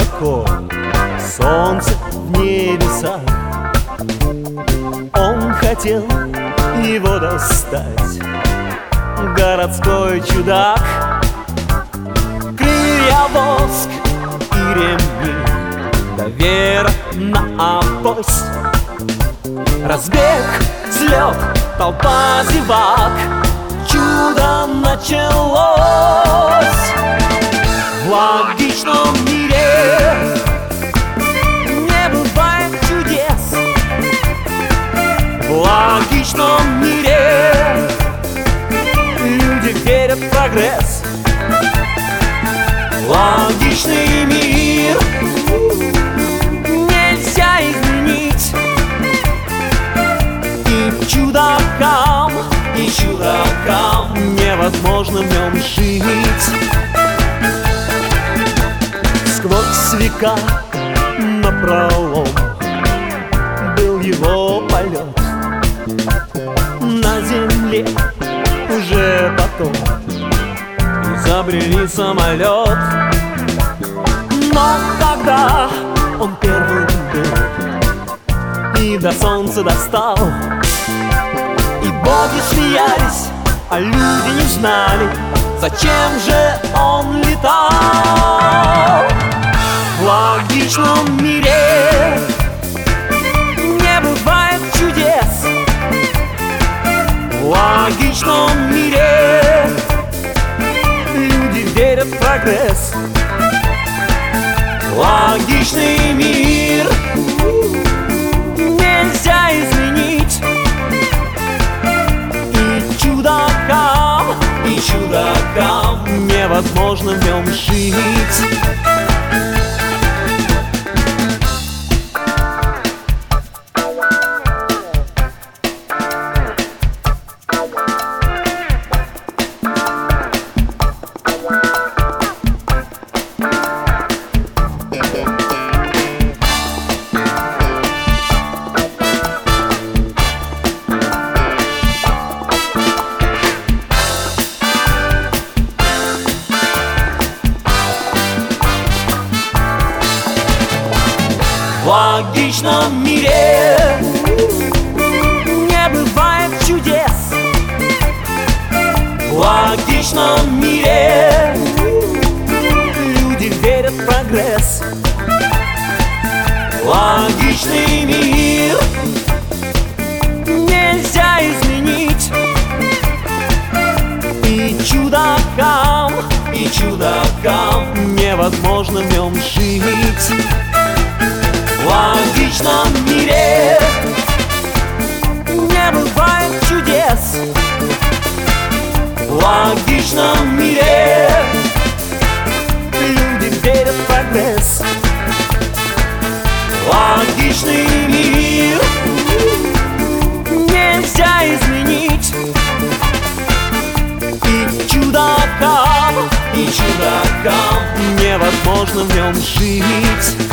высоко, солнце в небесах. Он хотел его достать, городской чудак. Крылья, воск и ремни, да вера на авось. Разбег, взлет, толпа зевак, чудо началось. В логичном мире не бывает чудес. В логичном мире люди верят в прогресс. Логичный мир нельзя изменить. И чудакам невозможно в нем жить. Сквозь века напролом был его полет. На земле уже потом изобрели самолет. Но тогда он первым был и до солнца достал. И боги смеялись, а люди не знали, зачем же он летал. В логичном мире не бывает чудес. В логичном мире люди верят в прогресс. Логичный мир нельзя изменить. И чудакам невозможно в нем жить. В логичном мире не бывает чудес. В логичном мире люди верят в прогресс. Логичный мир нельзя изменить. И чудакам невозможно в нем жить. В логичном мире не бывает чудес. В логичном мире люди верят в прогресс. Логичный мир нельзя изменить. И чудакам невозможно в нем жить.